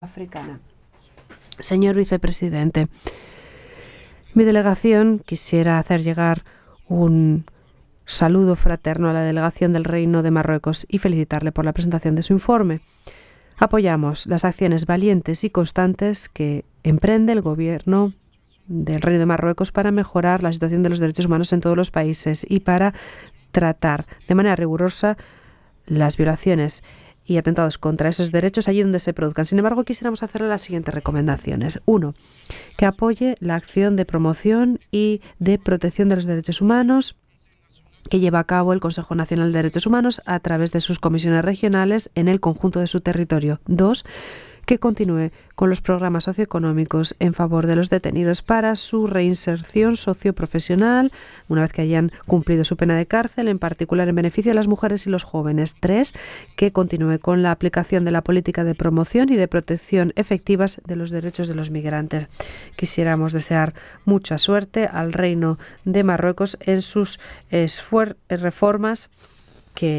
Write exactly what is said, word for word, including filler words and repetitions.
Africana. Señor vicepresidente, mi delegación quisiera hacer llegar un saludo fraterno a la delegación del Reino de Marruecos y felicitarle por la presentación de su informe. Apoyamos las acciones valientes y constantes que emprende el Gobierno del Reino de Marruecos para mejorar la situación de los derechos humanos en todos los países y para tratar de manera rigurosa las violaciones y atentados contra esos derechos allí donde se produzcan. Sin embargo, quisiéramos hacerle las siguientes recomendaciones. Uno, que apoye la acción de promoción y de protección de los derechos humanos que lleva a cabo el Consejo Nacional de Derechos Humanos a través de sus comisiones regionales en el conjunto de su territorio. Dos, que continúe con los programas socioeconómicos en favor de los detenidos para su reinserción socioprofesional una vez que hayan cumplido su pena de cárcel, en particular en beneficio de las mujeres y los jóvenes. Tres, que continúe con la aplicación de la política de promoción y de protección efectivas de los derechos de los migrantes. Quisiéramos desear mucha suerte al Reino de Marruecos en sus reformas